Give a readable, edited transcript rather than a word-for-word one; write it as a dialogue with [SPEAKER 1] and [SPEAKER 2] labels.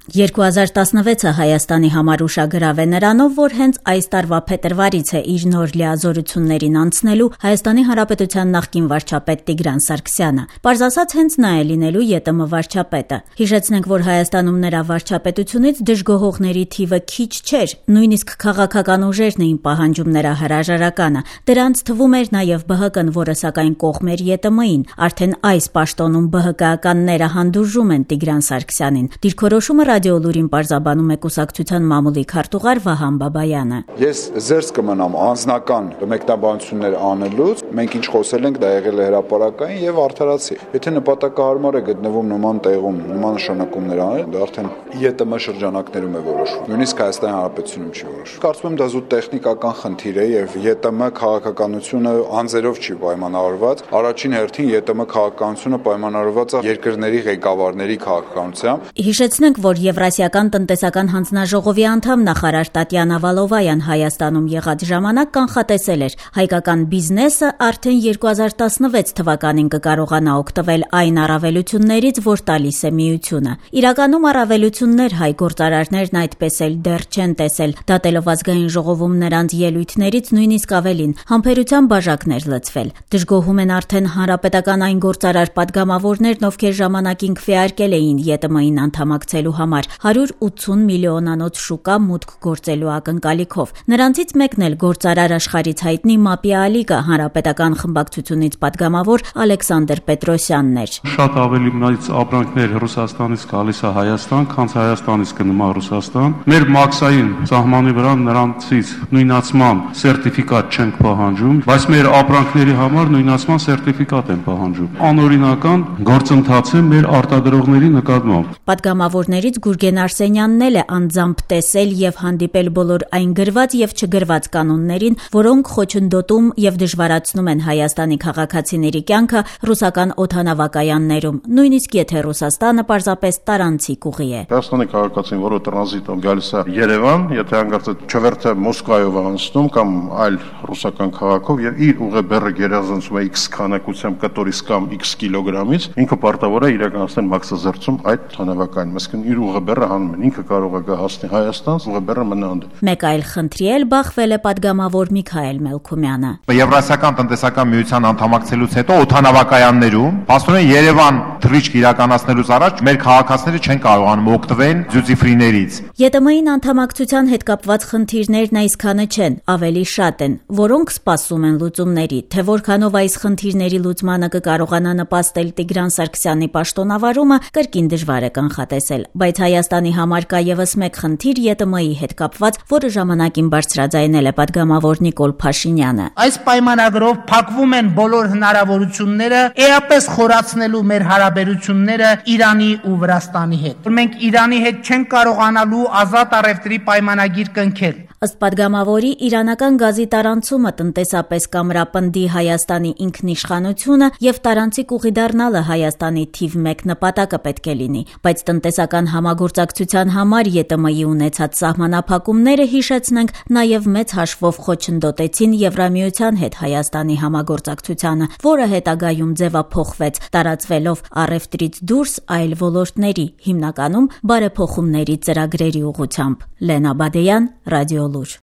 [SPEAKER 1] 2016-ը Հայաստանի համար ուշագրավ է նրանով, որ հենց այս տարվա փետրվարից է իր նոր լիազորություններին անցնելու Հայաստանի Հանրապետության նախկին վարչապետ Տիգրան Սարգսյանը։ Պարզ ասած, հենց նա է լինելու ԵՏՄ վարչապետը։ Հիշեցնենք, որ Հայաստանում նրա վարչապետությունից դժգոհողների թիվը քիչ չէր, նույնիսկ քաղաքական ուժերն էին պահանջում նրա հրաժարականը։ Դրանց թվում էր նաև ԲՀԿ-ն, որը սակայն կողմ էր ԵՏՄ-ին։ Արդեն այս պաշտոնում ԲՀԿ-ականները հանդուրժում են Տիգրան Սարգսյանին։ Դիրքորոշումը Ռադիոլուրին պարզաբանում է կուսակցության մամուլի քարտուղար Վահան Բաբայանը։
[SPEAKER 2] Ես զերծ կմնամ անձնական մեկնաբանություններ անելուց, մենք ինչ խոսել ենք, դա եղել է հրապարակային եւ արդարացի։ Եթե նպատակահարմար է գտնվում նման տեղում, նման նշանակումներ անել, դա արդեն ԵՏՄ շրջանակներում է որոշվում։ Նույնիսկ Հայաստանի Հանրապետությունում չի որոշվում։ Կարծում եմ դա զուտ տեխնիկական խնդիր է եւ ԵՏՄ քաղաքականությունը անձերով չի պայմանավորված։ Առաջին հերթին ԵՏՄ քաղաքականությունը պայմանավորված է երկրների ղեկավարների քաղաքականությամբ։
[SPEAKER 1] Հիշեցնենք, որ Եվրասիական տնտեսական հանձնաժողովի անդամ նախարար Տատյանա Վալովայան Հայաստանում եղած ժամանակ կանխատեսել էր, հայկական բիզնեսը արդեն 2016 թվականին կկարողանա օգտվել այն առավելություններից, որ տալիս է միությունը։ Իրականում առավելություններ հայ գործարարներն այդպես էլ դեռ չեն տեսել, դատելով ազգային ժողովում նրանց ելույթներից նույնիսկ ավելին, համբերության բաժակներ լցվել։ Դժգոհում են արդեն հանրապետական այն գործարար պատգամավորներն, ովքեր ժամանակին քվեարկել էին ԵՏՄ-ին անդամակցելու համար 180 միլիոնանոց շուկա մուտք գործելու ակնկալիքով։ Նրանցից մեկն էլ գործարար աշխարհից հայտնի ՄԱՊ-ի ալիգա հանրապետական խմբակցությունից պատգամավոր Ալեքսանդր Պետրոսյանն էր։
[SPEAKER 3] Շատ ավելի մեծ ապրանքներ Ռուսաստանից գալիս է Հայաստան, քան Հայաստանից գնում է Ռուսաստան։ Մեր մաքսային սահմանի վրա նրանցից նույնացման սերտիֆիկատ չենք պահանջում, բայց մեր ապրանքների համար նույնացման սերտիֆիկատ են պահանջում։ Անօրինական գործընթաց է մեր արտադրողների նկատմամբ։
[SPEAKER 1] Պատգամավորներից Գուրգեն Արսենյանն էլ է անձամբ տեսել եւ հանդիպել բոլոր այն գրված եւ չգրված կանոններին, որոնք խոչընդոտում եւ դժվարացնում են Հայաստանի քաղաքացիների կյանքը ռուսական օդանավակայաններում, նույնիսկ եթե Ռուսաստանը պարզապես տարանցիկ ուղի է։
[SPEAKER 4] Հայաստանի քաղաքացին, որը տրանզիտով գալիս է Երևան, եթե հանկարծ չվերթը Մոսկվայով անցնում կամ այլ ռուսական քաղաքով եւ իր ուղեբեռը գերազանցում է X քանակությամբ կտորից կամ X կիլոգրամից, ինքը պարտավոր է իրականացնել մաքսազերծում այդ հանավակայանում, այսինքն իր ուղեբեռը հանում են, ինքը կարող է գա հասնի Հայաստան, ուղեբեռը մնանդ։
[SPEAKER 1] Մեկ այլ խնդրի էլ բախվել է պատգամավոր Միքայել Մելքումյանը։
[SPEAKER 5] Եվրասիական տնտեսական միության անդամակցելուց հետո օդանավակայաններում, ասում են Երևան թռիչք իրականացնելուց առաջ մեր քաղաքացիները չեն կարողանում օգտվել duty free-ներից։
[SPEAKER 1] ԵՏՄ-ին անդամակցության հետ կապված խնդիրներն այսքանը չեն, ավելի շատ են, որոնք սպասում են լուծումների, թե որքանով այս խնդիրների լուծմանը կկարողանա նպաստել Տիգրան Սարգսյանի պաշտոնավարումը, կրկին դժվար է կանխատեսել, բայց Հայաստանի համար կա ևս մեկ խնդիր ԵՏՄ-ի հետ կապված, որը ժամանակին բարձրաձայնել է պատգամավոր Նիկոլ Փաշինյանը։
[SPEAKER 6] Այս պայմանագրով փակվում են բոլոր հնարավորությունները էապես խորացնելու մեր հարաբերությունները Իրանի ու Վրաստանի հետ։ Մենք Իրանի հետ չենք կարողանալու ազատ առևտրի պայմանագիր կնքել։
[SPEAKER 1] Ըստ պատգամավորի, իրանական գազի տարանցումը տնտեսապես կամրապնդի Հայաստանի ինքնիշխանությունը եւ տարանցիկ ուղի դառնալը Հայաստանի թիվ 1 նպատակը պետք է լինի, բայց տնտեսական համագործակցության համար ԵՏՄ-ի ունեցած սահմանափակումները, հիշեցնենք, նաեւ մեծ հաշվով խոչընդոտեցին Եվրամիության հետ Հայաստանի համագործակցությանը, որը հետագայում ձևափոխվեց, տարածվելով առևտրից դուրս այլ ոլորտների, հիմնականում բարեփոխումների ծրագրերի ուղղությամբ։ Լենա Բադեյան, Ռադիոլուր։